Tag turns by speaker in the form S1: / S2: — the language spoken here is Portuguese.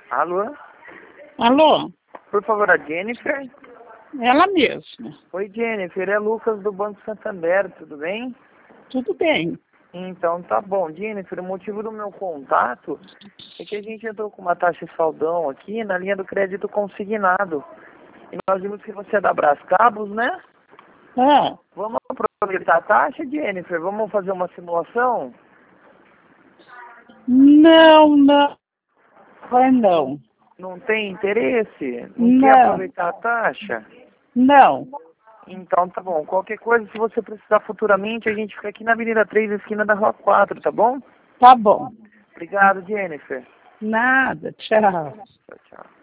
S1: Alô?
S2: Alô?
S1: Por favor, a Jennifer?
S2: Ela mesma.
S1: Oi, Jennifer, é Lucas do Banco Santander, tudo bem?
S2: Tudo bem.
S1: Então, tá bom. Jennifer, o motivo do meu contato é que a gente entrou com uma taxa de saldão aqui na linha do crédito consignado. E nós vimos que você é da Brascabos, né?
S2: Ah,
S1: Vamos aproveitar a taxa, Jennifer? Vamos fazer uma simulação?
S2: não. Vai não.
S1: Não tem interesse? Não quer
S2: Não.
S1: aproveitar a taxa?
S2: Não.
S1: Então tá bom. Qualquer coisa, se você precisar futuramente, a gente fica aqui na Avenida 3, esquina da Rua 4, tá bom?
S2: Tá bom.
S1: Obrigado, Jennifer.
S2: Nada. Tchau.
S1: Tchau, tchau.